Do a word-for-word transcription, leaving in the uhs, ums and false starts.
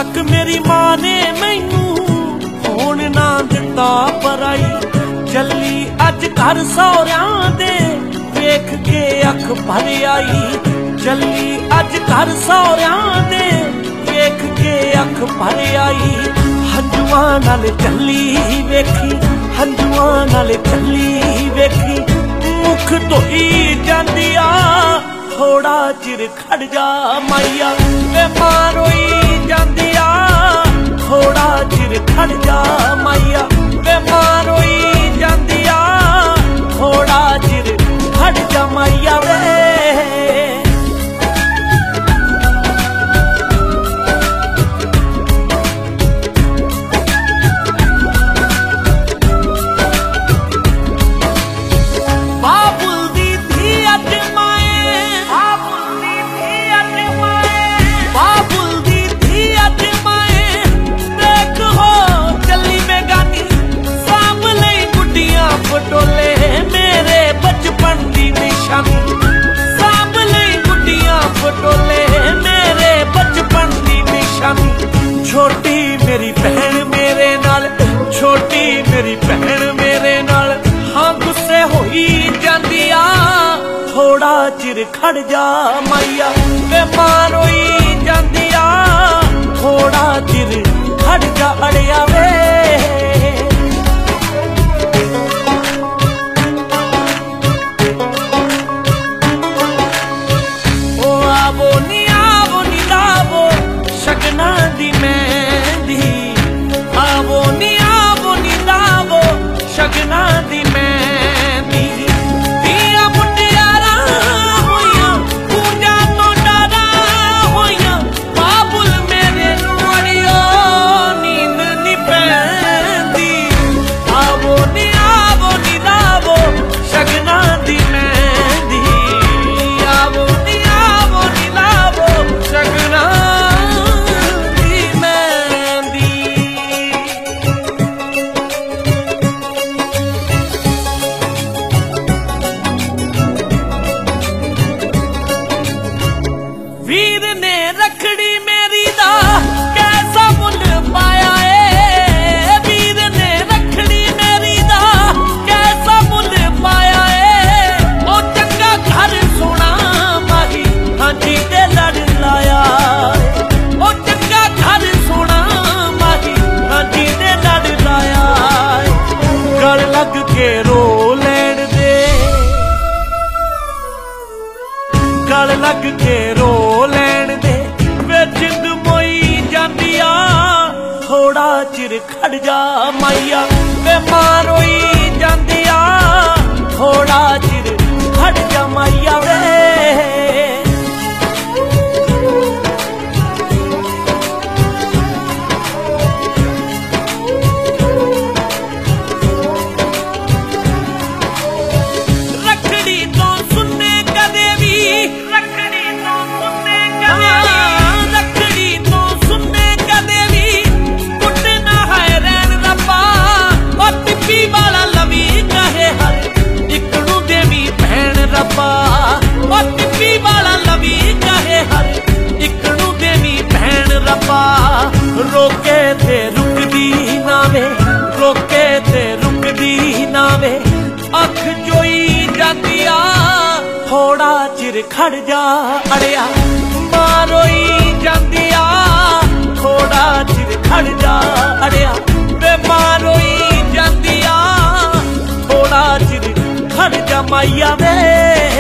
तक मेरी मां ने मैनू होण ना दिता पराई। चली अज घर सौरियां दे वेख के अख भर आई। चली अज घर सौरियां दे वेख के अख भर आई। हंजुआं नाल चली वेखी, हंजुआं नाल चली वेखी, मुख धोई जांदी आ। थोड़ा चिर खड़ जा माइया वे मां रोई जांदी आ। थोड़ा चिर खड़ जा माइया वे मां रोई जांदी आ। थोड़ा चिर खड़ जा माइया वे। छोटी मेरी बहन मेरे नाल, छोटी मेरी बहन मेरे नाल, हाँ गुस्से होई जांदी आ। थोड़ा चिर खड़ जा माइया वे मां रोई जांदी आ। थोड़ा चिर खड़ जा अड़िया वे। ओ आवो नी आवो नी लावो शगना दी मेहंदी। आवो नी आवो नी लावो शगना दी मेहंदी। दिया मुटियारा होइयां पूजा तो डरा होइयां। बाबुल मेरे नू अड़ियो नींद नी पैंदी। आवो नी आवो नी लावो शगना दी मेहंदी। आवो नी आवो नी लावो शगना वीर ने रखड़ी मेरी दा कैसा मुल पाया है। वीर ने रखड़ी मेरी दा कैसा मुल पाया है। ओ चंगा घर सोना माही हाजी दे लड़ लाया। ओ चंगा घर सोना माही हाजी दे लड़ लाया। गल लग के रो लैण दे, गल लग के रो लैण दे वे जिंद मोई जांदी आ। थोड़ा चिर खड़ जा माइया वे मां रोई जांदी आ। थोड़ा चिर खड़ जा माइया वे। रखड़ी तो सुनने कदे भी, रखड़ी तो सुनने कदे भी, रखड़ी तो सुनने कदे भी कुटना है रैन रब्बा। और टिप्पी वाला लवी कहे हर इकनू देवी भैन रब्बा। और टिप्पी वाला लवी कहे हर इकनू देवी भैन रब्बा। रोके थे रुकदी ना वे, रोके थे रुकदी ना वे, अख जोई जांदी आ। थोड़ा चिर खड़ जा अड़िया मां रोई जांदी आ। थोड़ा चिर खड़ जा अड़िया वे मां रोई जांदी आ। थोड़ा चिर खड़ जा माइया वे।